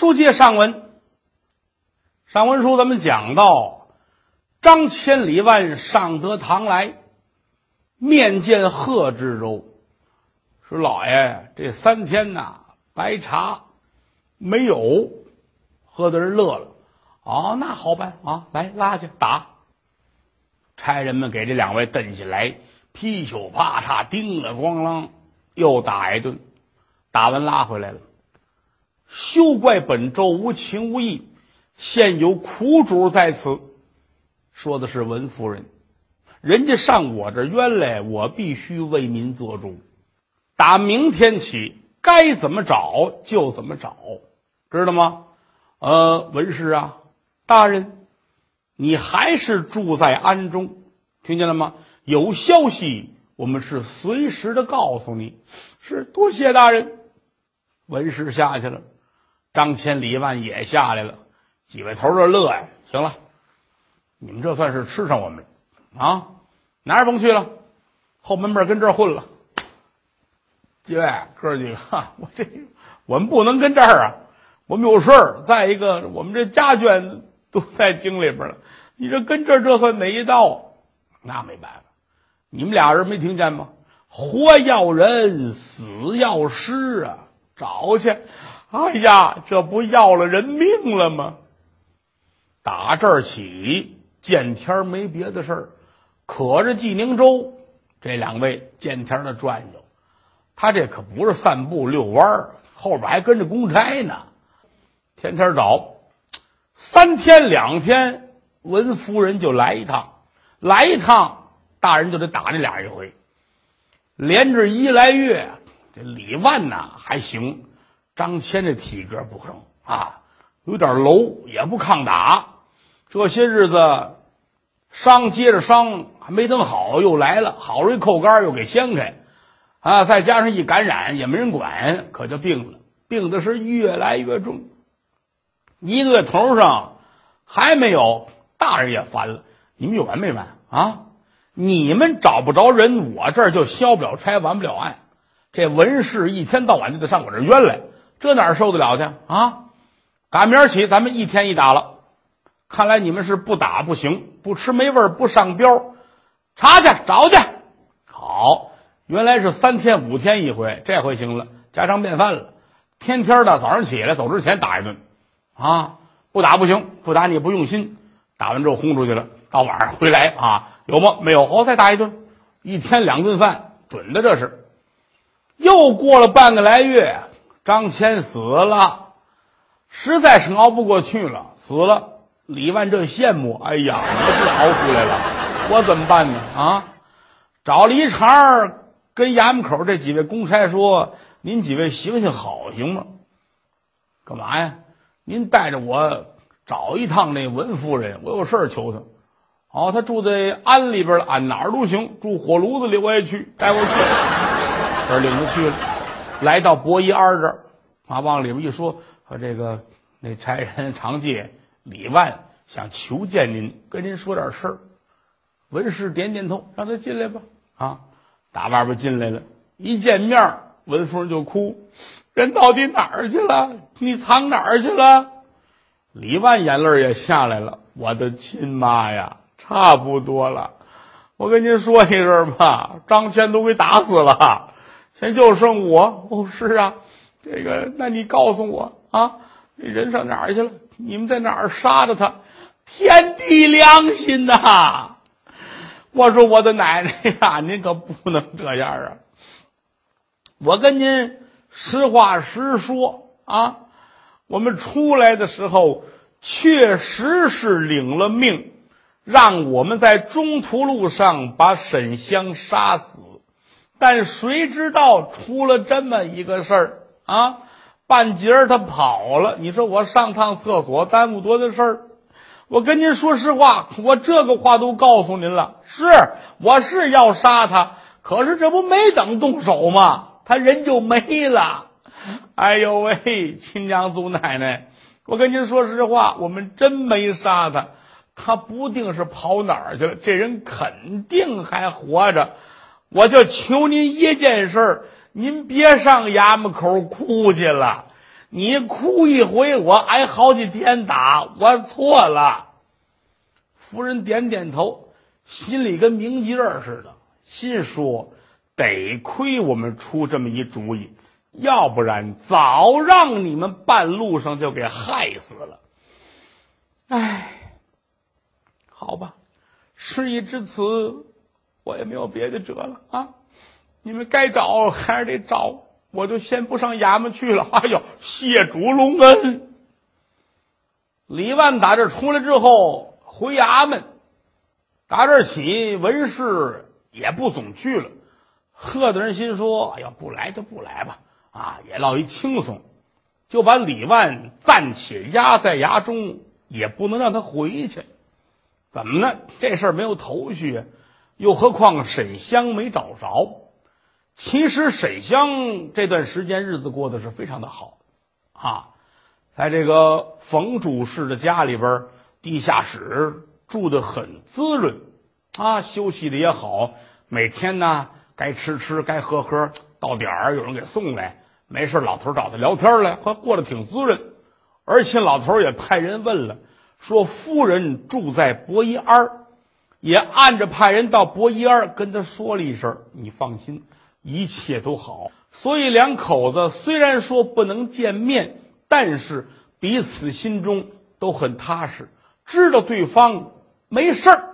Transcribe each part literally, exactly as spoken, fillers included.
书接上文，上文书咱们讲到张骞李万上得堂来，面见贺知州，说老爷这三天呐白茶没有。贺的人乐了，哦，那好办啊，来拉去打。差人们给这两位蹬起来，劈球啪嚓，叮了咣啷，又打一顿。打完拉回来了。休怪本州无情无义，现有苦主在此。说的是文夫人，人家上我这冤来，我必须为民做主。打明天起，该怎么找就怎么找，知道吗？呃，文士啊，大人，你还是住在安中，听见了吗？有消息，我们是随时的告诉你。是，多谢大人。文士下去了，张骞李万也下来了，几位头这乐呀。行了，你们这算是吃上我们啊，哪儿甭去了，后门门跟这儿混了。几位哥几个，我这我们不能跟这儿啊。我们有事儿，再一个我们这家眷都在京里边了，你这跟这这算哪一道？那没办法，你们俩人没听见吗？活要人，死要尸啊，找去。哎呀，这不要了人命了吗？打这儿起，见天没别的事儿，可着济宁州这两位见天的转悠，他这可不是散步遛弯儿，后边还跟着公差呢。天天找，三天两天，文夫人就来一趟，来一趟，大人就得打那俩人一回。连着一来月，这李万呐还行，张骞这体格不成啊，有点楼，也不抗打。这些日子伤接着伤，还没等好又来了，好容易扣杆又给掀开啊，再加上一感染也没人管，可就病了，病的是越来越重。一个月头上还没有，大人也烦了，你们有完没完啊？你们找不着人，我这儿就消不了差，完不了案。这文士一天到晚就得上我这儿冤来，这哪受得了去啊？打明儿起咱们一天一打了，看来你们是不打不行，不吃没味儿，不上标，查去找去。好，原来是三天五天一回，这回行了，家常便饭了。天天的早上起来走之前打一顿啊，不打不行，不打你不用心，打完之后轰出去了，到晚上回来啊，有吗？没有，好再打一顿，一天两顿饭，准的这是。又过了半个来月，张骞死了，实在是熬不过去了，死了。李万正羡慕，哎呀，我是熬出来了，我怎么办呢？啊，找了一茬，跟衙门口这几位公差说：“您几位行行好，行吗？干嘛呀？您带着我找一趟那文夫人，我有事儿求她。哦，她住在安里边了，安哪儿都行，住火炉子里我也去，带我去。这领他去了，来到伯夷庵这儿，啊，往里边一说，和这个那差人长介李万想求见您，跟您说点事儿。文士点点头，让他进来吧。啊，打外边进来了，一见面，文夫人就哭，人到底哪儿去了？你藏哪儿去了？李万眼泪也下来了，我的亲妈呀，差不多了。我跟您说一声吧，张骞都给打死了，现在就剩我。哦，是啊，这个，那你告诉我啊，这人上哪儿去了？你们在哪儿杀的他？天地良心呐！我说我的奶奶呀，您可不能这样啊！我跟您实话实说啊，我们出来的时候确实是领了命，让我们在中途路上把沈香杀死，但谁知道出了这么一个事儿啊！半截儿他跑了，你说我上趟厕所耽误多大事儿？我跟您说实话，我这个话都告诉您了，是我是要杀他，可是这不没等动手吗？他人就没了。哎呦喂，亲娘祖奶奶，我跟您说实话，我们真没杀他，他不定是跑哪儿去了，这人肯定还活着。我就求您一件事，您别上衙门口哭去了， 你哭一回，我挨好几天打，我错了。夫人点点头，心里跟明镜儿似的，心说得亏我们出这么一主意，要不然早让你们半路上就给害死了。唉，好吧，事已至此，我也没有别的辙了啊！你们该找还是得找，我就先不上衙门去了。哎呦，谢主隆恩！李万打这出来之后，回衙门，打这起文士也不总去了。贺的人心说：“哎呀，不来就不来吧，啊，也落一轻松。”就把李万暂且押在衙中，也不能让他回去。怎么呢？这事儿没有头绪，又何况沈香没找着。其实沈香这段时间日子过得是非常的好啊，在这个冯主事的家里边，地下室住得很滋润啊，休息的也好，每天呢该吃吃该喝喝，到点儿有人给送来，没事老头找他聊天来，他过得挺滋润。而且老头也派人问了，说夫人住在博一庵，也按着派人到博一庵跟他说了一声，你放心，一切都好。所以两口子虽然说不能见面，但是彼此心中都很踏实，知道对方没事儿。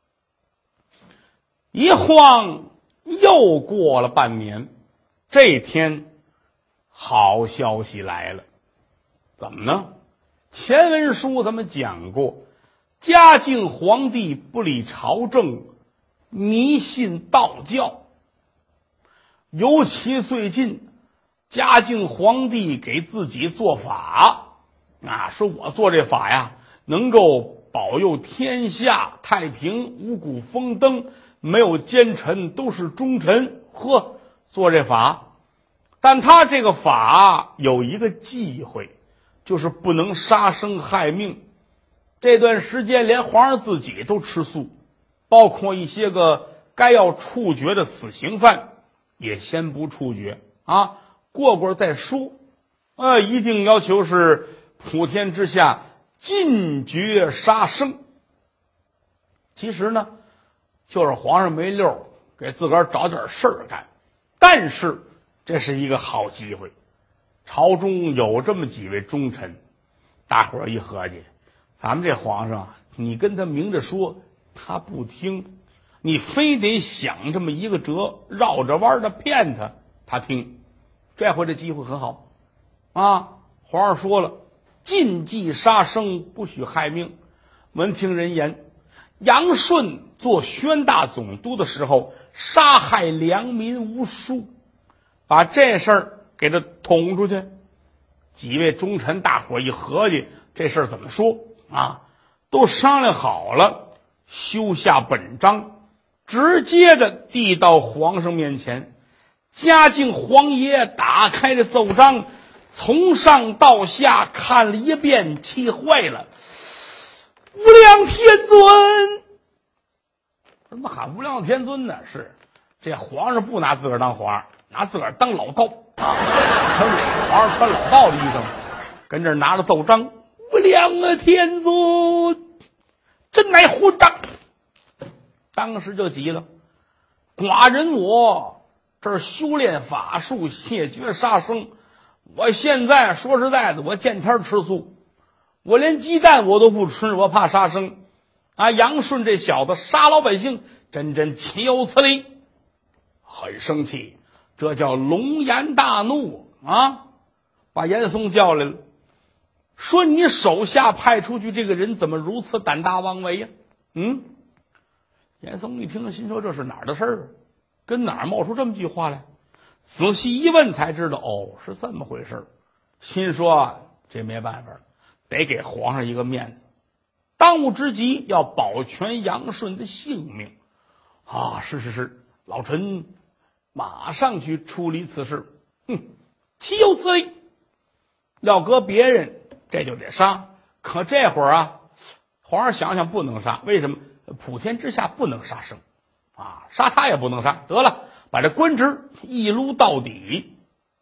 一晃又过了半年，这天好消息来了。怎么呢？前文书咱们讲过，嘉靖皇帝不理朝政，迷信道教。尤其最近嘉靖皇帝给自己做法啊，说我做这法呀，能够保佑天下太平，五谷丰登，没有奸臣，都是忠臣。呵，做这法，但他这个法有一个忌讳，就是不能杀生害命。这段时间连皇上自己都吃素，包括一些个该要处决的死刑犯也先不处决啊，过过再说。呃，一定要求是普天之下禁绝杀生。其实呢，就是皇上没溜，给自个儿找点事儿干。但是这是一个好机会，朝中有这么几位忠臣，大伙儿一合计，咱们这皇上，你跟他明着说，他不听，你非得想这么一个辙，绕着弯的骗他，他听。这回这机会很好啊！皇上说了，禁忌杀生，不许害命。闻听人言，杨顺做宣大总督的时候，杀害良民无数，把这事儿给他捅出去。几位忠臣大伙一合计，这事儿怎么说啊？都商量好了，修下本章，直接的递到皇上面前。嘉靖皇爷打开这奏章，从上到下看了一遍，气坏了。无量天尊！怎么喊无量天尊呢？是这皇上不拿自个儿当皇上，拿自个儿当老道啊！皇上穿老道的衣裳，跟这儿拿着奏章，无量啊天尊，真乃胡章！当时就急了，寡人我这儿修炼法术，谢绝杀生。我现在说实在的，我见天吃素，我连鸡蛋我都不吃，我怕杀生啊！杨顺这小子杀老百姓，真真岂有此理！很生气，这叫龙颜大怒啊！把严嵩叫来了，说你手下派出去这个人怎么如此胆大妄为呀？嗯，严嵩一听，心说这是哪儿的事儿？跟哪儿冒出这么句话来？仔细一问才知道，哦，是这么回事。心说这没办法了，得给皇上一个面子，当务之急要保全杨顺的性命啊！是是是，老臣马上去处理此事。哼，岂有此理！要搁别人这就得杀，可这会儿啊，皇上想想不能杀，为什么？普天之下不能杀生啊，杀他也不能杀。得了，把这官职一撸到底。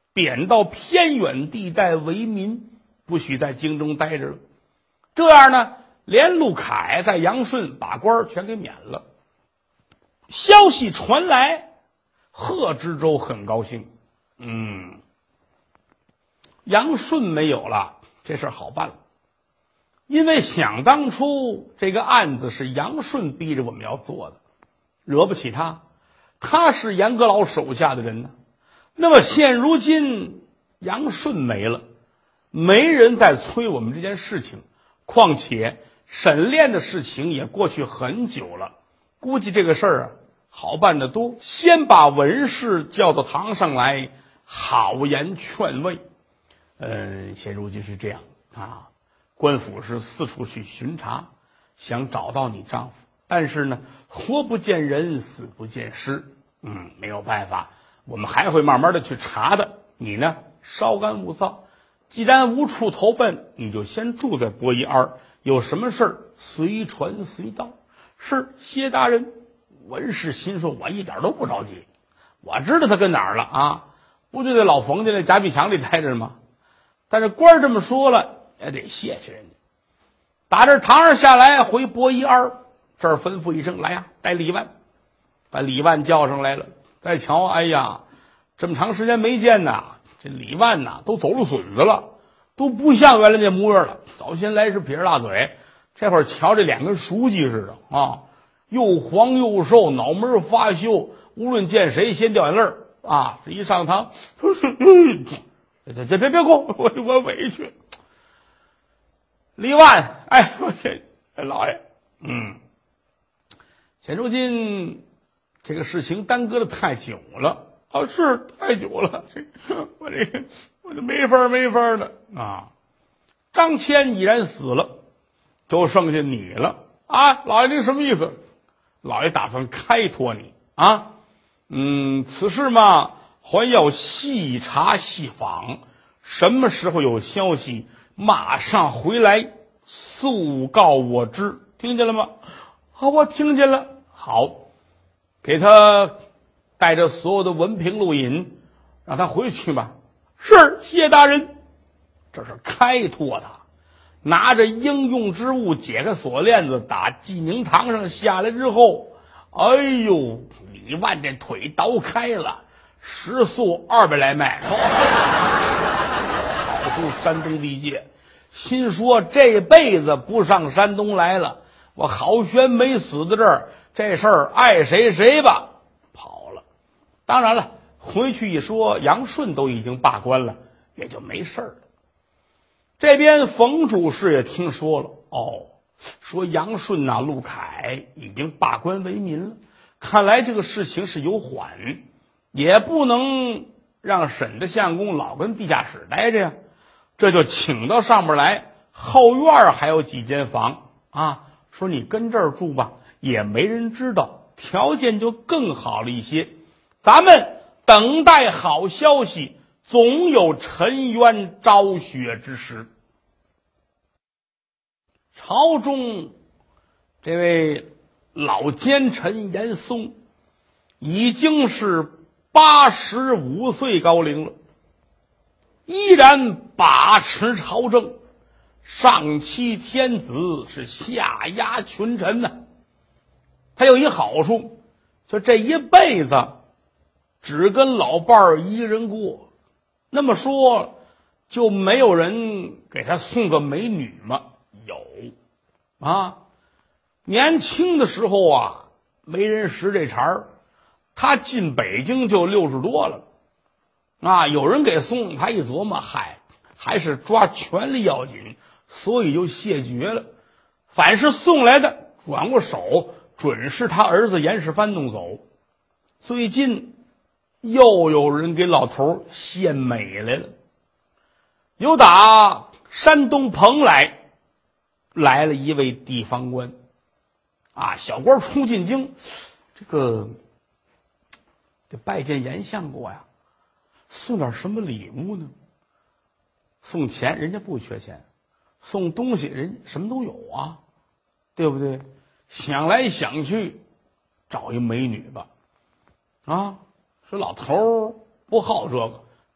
贬到偏远地带为民，不许在京中待着了。这样呢，连陆凯在阳顺把官全给免了。消息传来，贺知州很高兴。嗯，阳顺没有了，这事儿好办了。因为想当初这个案子是杨顺逼着我们要做的，惹不起他，他是严阁老手下的人呢。那么现如今杨顺没了，没人再催我们这件事情，况且沈炼的事情也过去很久了，估计这个事儿啊好办得多。先把文士叫到堂上来，好言劝慰。嗯，现如今是这样啊，官府是四处去巡查，想找到你丈夫，但是呢，活不见人，死不见尸。嗯，没有办法，我们还会慢慢的去查的。你呢，稍安勿躁。既然无处投奔，你就先住在伯夷庵，有什么事儿随传随到。是，谢大人。文士心说，我一点都不着急，我知道他跟哪儿了啊，不就在老冯家那夹壁墙里待着吗？但是官这么说了，也得谢谢人家。打这堂上下来，回伯夷庵，这儿吩咐一声，来呀，带李万。把李万叫上来了。再瞧，哎呀，这么长时间没见呐，这李万呐都走了损子了，都不像原来那模样了。早先来是撇着大嘴，这会儿瞧这脸跟熟悉似的啊，又黄又瘦，脑门发锈，无论见谁先掉眼泪儿啊！这一上堂，别别别别过，我我委屈。李万，哎，我这老爷，嗯，现如今这个事情耽搁的太久了啊，是太久了，这我这个我就没法没法的啊。张骞已然死了，就剩下你了啊，老爷，您什么意思？老爷打算开脱你啊？嗯，此事嘛，还要细查细访，什么时候有消息，马上回来速告我知，听见了吗？好，我听见了。好，给他带着所有的文凭录引，让他回去吧。是，谢大人。这是开脱他，拿着应用之物解开锁链子，打济宁堂上下来之后，哎呦，李万这腿倒开了，时速二百来迈，跑出山东地界，心说这辈子不上山东来了，我好悬没死在这儿，这事儿爱谁谁吧，跑了。当然了，回去一说杨顺都已经罢官了，也就没事了。这边冯主事也听说了，哦，说杨顺呐、陆凯已经罢官为民了，看来这个事情是有缓，也不能让沈的相公老跟地下室待着呀。这就请到上面来，后院还有几间房啊，说你跟这儿住吧，也没人知道，条件就更好了一些。咱们等待好消息，总有沉冤昭雪之时。朝中这位老奸臣严嵩已经是八十五岁高龄了，依然把持朝政，上欺天子，是下压群臣呢、啊。他有一好处，就这一辈子只跟老伴儿一个人过。那么说，就没有人给他送个美女吗？有啊，年轻的时候啊，没人识这茬儿。他进北京就六十多了啊，有人给送，他一琢磨，嗨，还是抓权力要紧，所以就谢绝了。凡是送来的，转过手，准是他儿子严世蕃弄走。最近又有人给老头献美来了，有打山东蓬莱来了一位地方官啊，小官出进京，这个得拜见严相公呀，送点什么礼物呢？送钱人家不缺钱，送东西人什么都有啊，对不对？想来想去，找一美女吧。啊，说老头不好这个，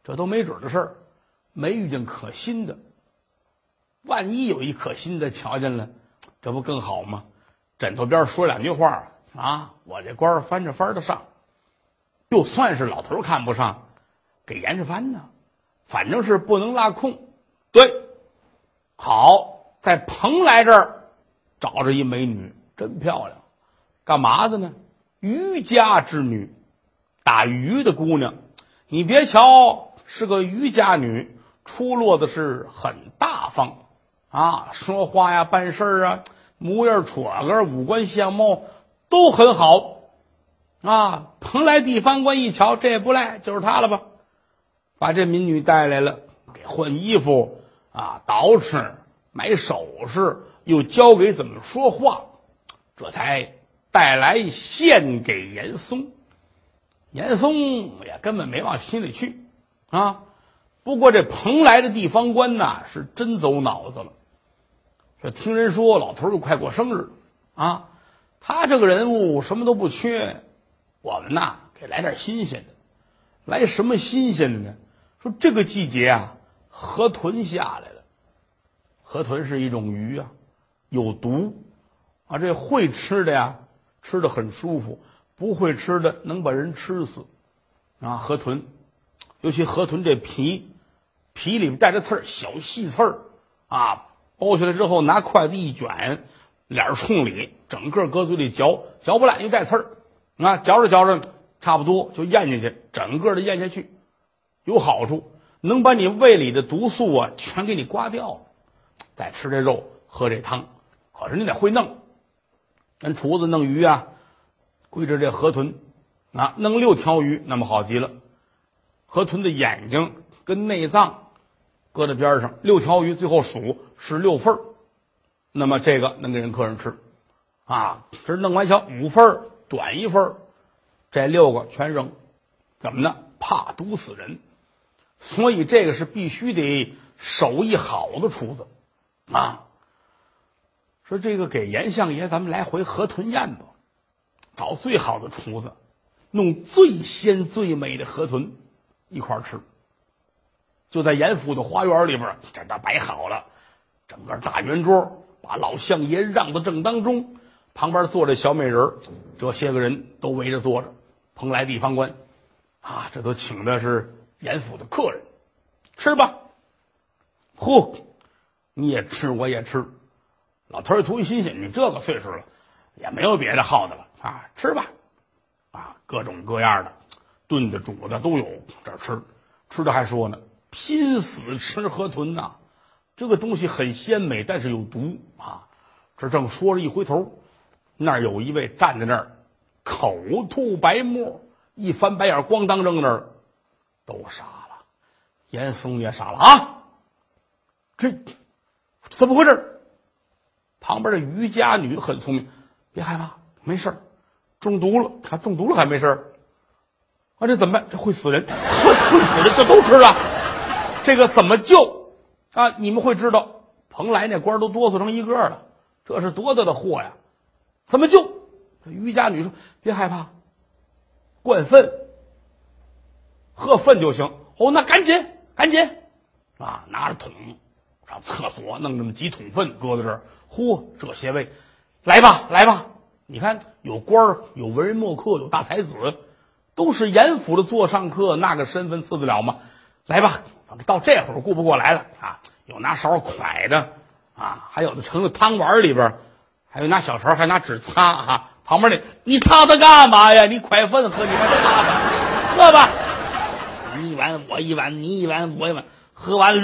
这都没准的事儿，没遇见可心的。万一有一可心的瞧见了，这不更好吗？枕头边说两句话啊，我这官翻着翻的上，就算是老头看不上，给严世蕃呢，反正是不能落空。对，好，在蓬莱这儿找着一美女，真漂亮，干嘛的呢？渔家之女，打鱼的姑娘。你别瞧是个渔家女，出落的是很大方啊，说话呀办事啊，模样戳个五官相貌都很好啊。蓬莱地方官一瞧，这也不赖，就是他了吧，把这民女带来了，给换衣服啊，捯饬，买首饰，又教给怎么说话，这才带来献给严嵩。严嵩也根本没往心里去啊。不过这蓬莱的地方官呐，是真走脑子了。这听人说老头儿就快过生日啊，他这个人物什么都不缺，我们呐给来点新鲜的。来什么新鲜的呢？说这个季节啊，河豚下来了。河豚是一种鱼啊，有毒啊，这会吃的呀，吃的很舒服，不会吃的能把人吃死啊。河豚，尤其河豚这皮，皮里面带着刺儿，小细刺儿啊，剥下来之后拿筷子一卷，脸冲里，整个搁嘴里嚼，嚼不烂又带刺儿啊，嚼着嚼着差不多就咽进去，整个的咽下去，有好处，能把你胃里的毒素啊全给你刮掉了。再吃这肉，喝这汤，可是你得会弄。人厨子弄鱼啊，归着这河豚啊，弄六条鱼那么好极了。河豚的眼睛跟内脏搁在边上，六条鱼最后数是六份儿，那么这个能给人客人吃啊。这弄完瞧五份儿短一份儿，这六个全扔，怎么呢？怕毒死人，所以这个是必须得手艺好的厨子啊。说这个给严相爷咱们来回河豚宴吧，找最好的厨子，弄最鲜最美的河豚一块儿吃。就在严府的花园里边，这都摆好了，整个大圆桌，把老相爷让到正当中，旁边坐着小美人，这些个人都围着坐着。蓬莱地方官啊，这都请的是严府的客人，吃吧。呼，你也吃我也吃。老头儿图一新鲜，你这个岁数了，也没有别的好的了啊，吃吧。啊，各种各样的，炖的煮的都有，这吃吃的还说呢，拼死吃河豚呐、啊，这个东西很鲜美，但是有毒啊。这正说着，一回头，那儿有一位站在那儿，口吐白沫，一翻白眼，咣当扔那儿，都傻了。严嵩也傻了啊，这怎么回事？旁边的渔家女很聪明，别害怕，没事儿，中毒了，他中毒了还没事儿啊？这怎么办？这会死人，会死人，这都吃了，这个怎么救啊？你们会知道，蓬莱那官都哆嗦成一个了，这是多大的祸呀？怎么救？渔家女说：“别害怕，灌粪，喝粪就行。”哦，那赶紧赶紧啊！拿着桶上厕所弄这么几桶粪搁在这儿。嚯，这些位，来吧来吧！你看有官儿，有文人墨客，有大才子，都是严府的座上客，那个身份次得了吗？来吧，到这会儿顾不过来了啊！有拿勺蒯的啊，还有的盛了汤碗里边，还有拿小勺，还拿纸擦啊。旁边那，你擦它干嘛呀？你蒯粪喝，你把它擦擦，喝吧。你一碗我一碗，你一碗我一碗，喝完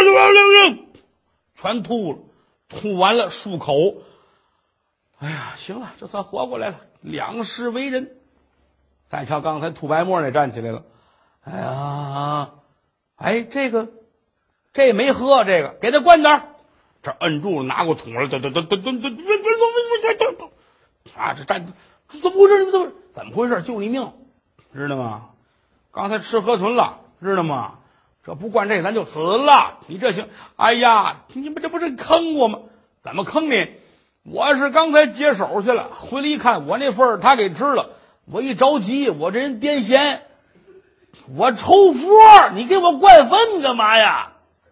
全吐了。吐完了漱口，哎呀，行了，这算活过来了，两世为人。再瞧刚才吐白沫那站起来了，哎呀，哎，这个这没喝，这个给他灌点儿，这摁住了，拿过桶来，噔噔噔噔噔噔噔噔噔，啊，这站怎么回事？怎么怎么回事？救你命，知道吗？刚才吃河豚了，知道吗？这不灌这个咱就死了，你这行？哎呀，你们这不是坑我吗？怎么坑你？我是刚才解手去了，回来一看我那份儿他给吃了，我一着急，我这人癫痫我抽佛，你给我灌粪干嘛呀？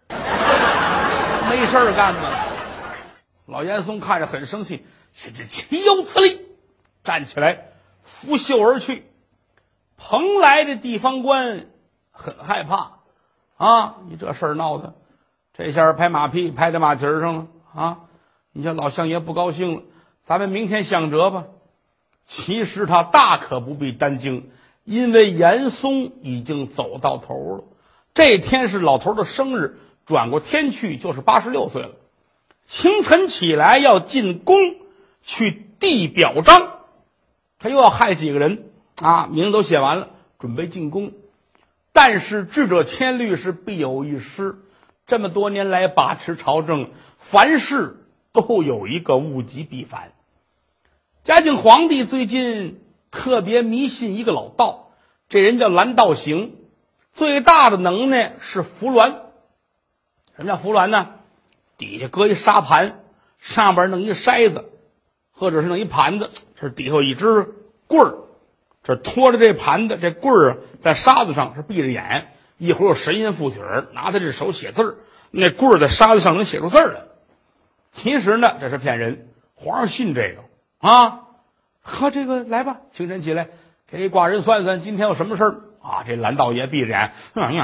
没事儿干吗？老严嵩看着很生气，这这岂有此理！站起来拂袖而去。蓬莱的地方官很害怕啊！你这事儿闹的，这下拍马屁拍在马蹄上了啊！你像老相爷不高兴了，咱们明天相折吧。其实他大可不必担惊，因为严嵩已经走到头了。这天是老头的生日，转过天去就是八十六岁了。清晨起来要进宫去递表彰，他又要害几个人啊，名字都写完了，准备进宫。但是智者千虑，是必有一失。这么多年来把持朝政，凡事都有一个物极必反。嘉靖皇帝最近特别迷信一个老道，这人叫蓝道行，最大的能耐是扶鸾。什么叫扶鸾呢？底下搁一沙盘，上边弄一筛子，或者是弄一盘子，这底下有一只棍儿，这拖着这盘子，这棍儿啊在沙子上是闭着眼，一会儿有神仙附体儿拿他这手写字儿，那棍儿在沙子上能写出字儿来。其实呢这是骗人，皇上信这个啊，呵，这个来吧，清晨起来给寡人算算今天有什么事儿啊？这蓝道爷闭着眼，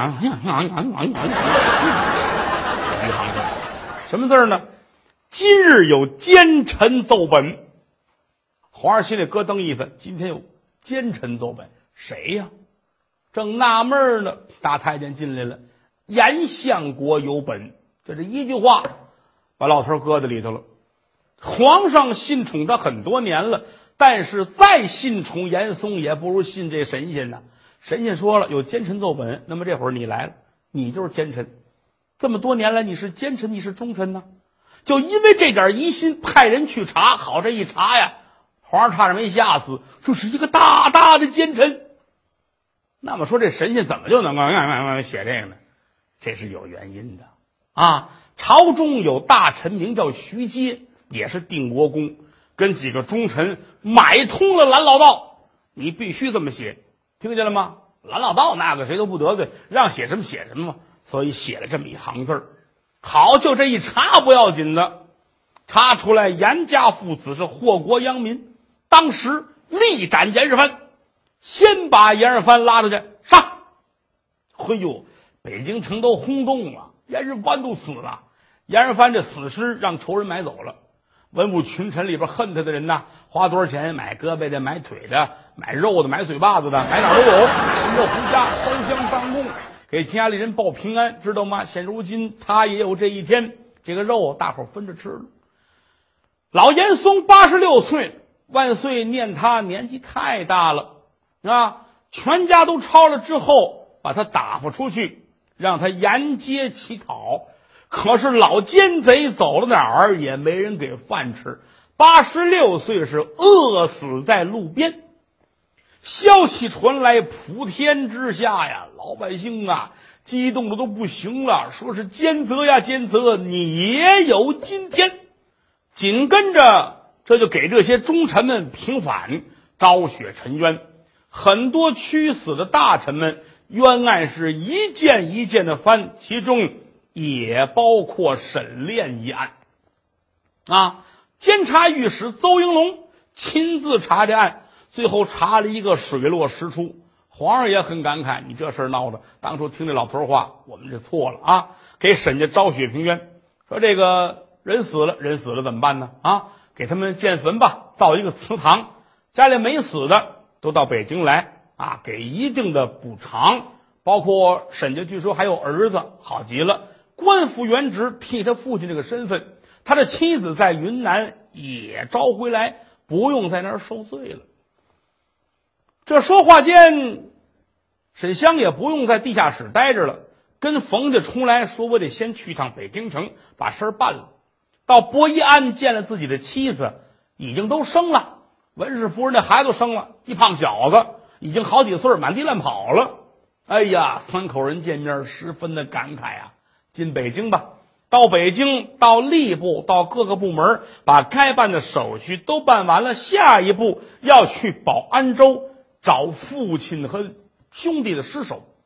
什么字儿呢？今日有奸臣奏本。皇上心里咯噔一声，今天有奸臣奏本，谁呀？正纳闷呢，大太监进来了，严相国有本。就这一句话把老头搁在里头了。皇上信宠他很多年了，但是再信宠严嵩也不如信这神仙呢。神仙说了有奸臣奏本，那么这会儿你来了，你就是奸臣。这么多年来你是奸臣，你是忠臣呢？就因为这点疑心，派人去查。好，这一查呀，皇上差点没吓死，这是一个大大的奸臣。那么说这神仙怎么就能够写这个呢？这是有原因的啊。朝中有大臣名叫徐阶，也是定国公，跟几个忠臣买通了蓝老道，你必须这么写，听见了吗？蓝老道那个谁都不得罪，让写什么写什么嘛，所以写了这么一行字儿。好，就这一查不要紧的，查出来严家父子是祸国殃民，当时力斩严世蕃，先把严世蕃拉出去杀。嘿呦，北京城都轰动了，严世蕃都死了。严世蕃这死尸让仇人买走了，文武群臣里边恨他的人呐，花多少钱买胳膊的，买腿的，买肉的，买嘴巴子的，买哪儿都有。人家回家烧香上供，给家里人报平安，知道吗？现如今他也有这一天，这个肉大伙分着吃了。老严嵩八十六岁，万岁念他年纪太大了啊，全家都抄了之后，把他打发出去，让他沿街乞讨。可是老奸贼走了哪儿也没人给饭吃，八十六岁是饿死在路边。消息传来，普天之下呀，老百姓啊激动的都不行了，说是奸贼呀奸贼，你也有今天。紧跟着这就给这些忠臣们平反，昭雪沉冤。很多屈死的大臣们冤案是一件一件的翻，其中也包括沈炼一案啊。监察御史邹应龙亲自查这案，最后查了一个水落石出。皇上也很感慨，你这事儿闹的，当初听这老头话，我们这错了啊，给沈家昭雪平冤。说这个人死了，人死了怎么办呢？啊，给他们建坟吧，造一个祠堂，家里没死的都到北京来啊，给一定的补偿。包括沈家据说还有儿子，好极了，官复原职，替他父亲这个身份，他的妻子在云南也招回来，不用在那儿受罪了。这说话间，沈香也不用在地下室待着了，跟冯家出来说，我得先去趟北京城把事儿办了。到博一安见了自己的妻子，已经都生了，文氏夫人的孩子都生了，一胖小子已经好几岁，满地乱跑了。哎呀，三口人见面十分的感慨啊。进北京吧，到北京，到吏部，到各个部门，把该办的手续都办完了，下一步要去保安州找父亲和兄弟的尸首。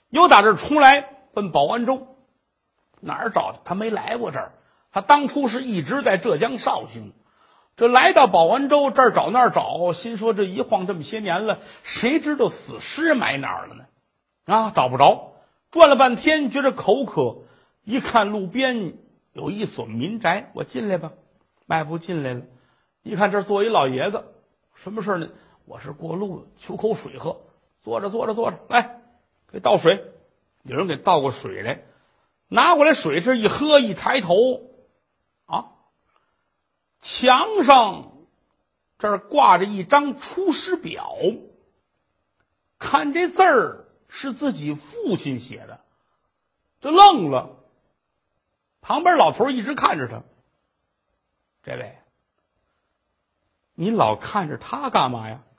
由打这儿出来奔保安州，哪儿找他？他没来过这儿，他当初是一直在浙江绍兴。这来到保安州这儿找那儿找，心说这一晃这么些年了，谁知道死尸埋哪儿了呢？啊，找不着，转了半天觉着口渴，一看路边有一所民宅，我进来吧。迈步进来了，一看这儿坐一老爷子，什么事呢？我是过路的，求口水喝。坐着坐着坐着，来给倒水。有人给倒过水来，拿过来水，这一喝，一抬头，啊，墙上这儿挂着一张出师表，看这字儿是自己父亲写的，就愣了。旁边老头一直看着他，这位，你老看着他干嘛呀？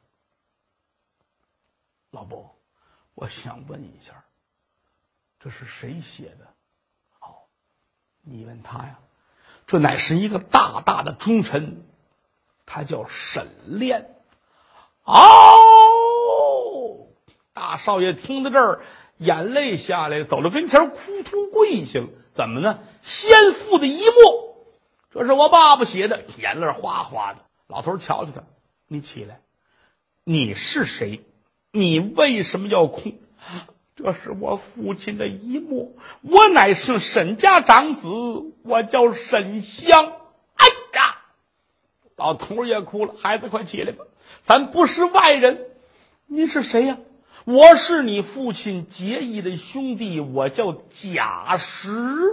老伯，我想问一下，这是谁写的？哦，你问他呀，这乃是一个大大的忠臣，他叫沈炼。哦，大少爷听到这儿，眼泪下来，走到跟前，扑通跪下了。怎么呢？先父的一墨，这是我爸爸写的，眼泪哗哗的。老头瞧瞧他，你起来，你是谁？你为什么要哭？这是我父亲的遗墨，我乃是沈家长子，我叫沈香。哎呀，老头也哭了，孩子快起来吧，咱不是外人。你是谁呀？我是你父亲结义的兄弟，我叫贾石。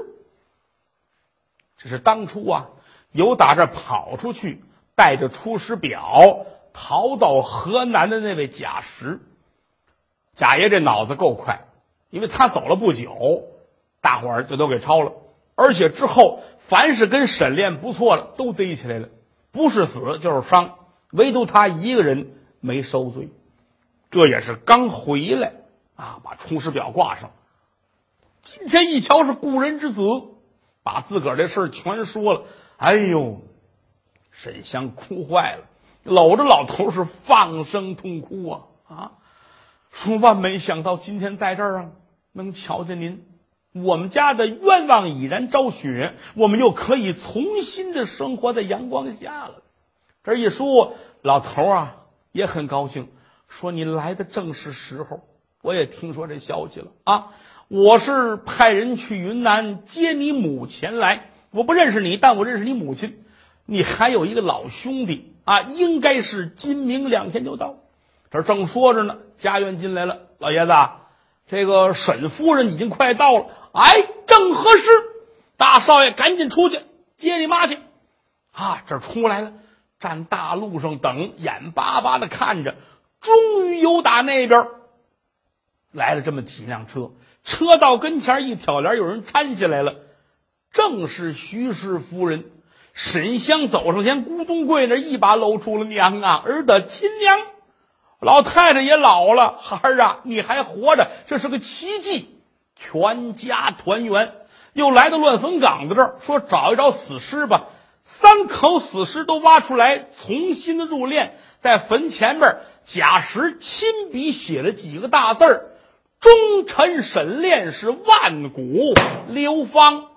这是当初啊，由打这跑出去，带着出师表逃到河南的那位贾石。贾爷这脑子够快，因为他走了不久，大伙儿就都给抄了，而且之后凡是跟沈炼不错的都逮起来了，不是死就是伤，唯独他一个人没受罪。这也是刚回来啊，把出师表挂上。今天一瞧是故人之子，把自个儿这事儿全说了。哎呦，沈香哭坏了，搂着老头是放声痛哭啊啊！说万没想到今天在这儿啊，能瞧见您，我们家的愿望已然昭雪，我们又可以重新的生活在阳光下了。这一说，老头啊也很高兴，说你来的正是时候，我也听说这消息了啊！我是派人去云南接你母前来，我不认识你，但我认识你母亲。你还有一个老兄弟啊，应该是今明两天就到。这正说着呢，家院进来了，老爷子，这个沈夫人已经快到了。哎，正合适，大少爷赶紧出去接你妈去。啊，这出来了，站大路上等，眼巴巴的看着，终于由打那边来了这么几辆车，车到跟前一挑帘，有人搀下来了，正是徐氏夫人。沈香走上前，咕咚跪那，一把搂住了娘啊，儿的亲娘。老太太也老了，孩儿啊，你还活着，这是个奇迹。全家团圆，又来到乱坟岗子这儿，说找一找死尸吧。三口死尸都挖出来，重新的入殓，在坟前边，贾石亲笔写了几个大字儿：忠臣沈炼是万古流芳。